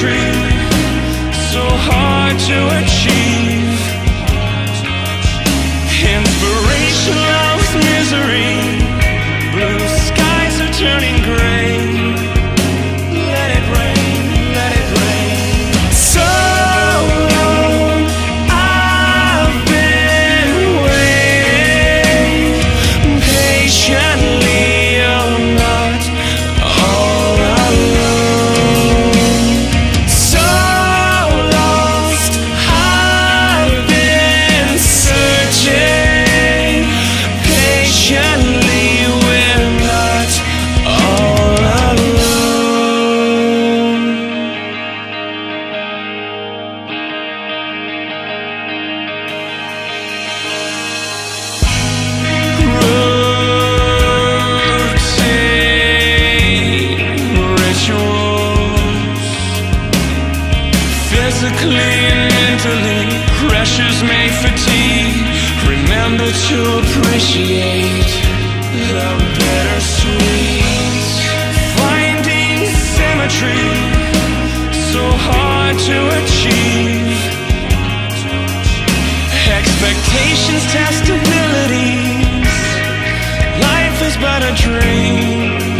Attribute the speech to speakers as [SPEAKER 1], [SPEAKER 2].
[SPEAKER 1] symmetry, so hard to achieve. Inspiration loves misery, blue skies are turning gray. Let it rain, let it rain. So long I've been waiting patiently. You're not all alone. So lost I've been searching patiently. We're not all alone. Routine rituals, physically and mentally, pressures may fatigue. Remember to appreciate the bittersweet. Finding symmetry, so hard to achieve. Expectations test abilities. Life is but a dream.